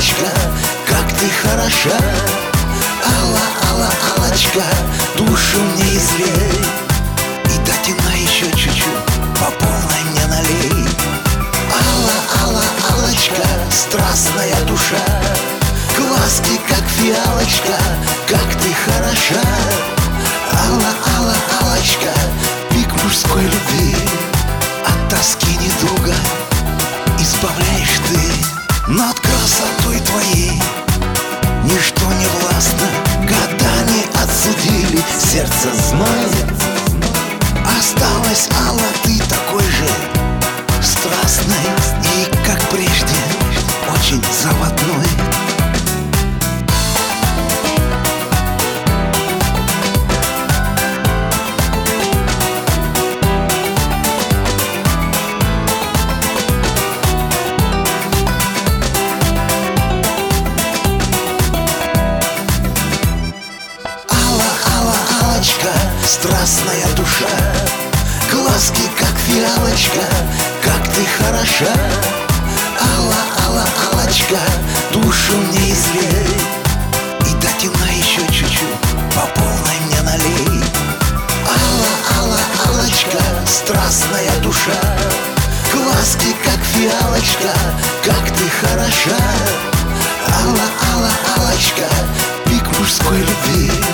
фиалочка, как ты хороша. Алла, Алла, Аллочка, душу мне излей. И до темна еще чуть-чуть, по полной мне налей. Алла, Алла, Аллочка, страстная душа, глазки, как фиалочка, как ты хороша. Алла, Алла, Аллочка, пик мужской любви, от тоски недуга избавляешь ты. Над красотой твоей ничто не властно, годами отсудили, сердце знает. Осталась, Алла, ты такой же страстной и, как прежде, очень заводной. Страстная душа, глазки, как фиалочка, как ты хороша. Алла, Алла, Аллочка, душу мне излей. И до темна еще чуть-чуть, по полной мне налей. Алла, Алла, Аллочка, страстная душа, глазки, как фиалочка, как ты хороша. Алла, Алла, Аллочка, пик мужской любви,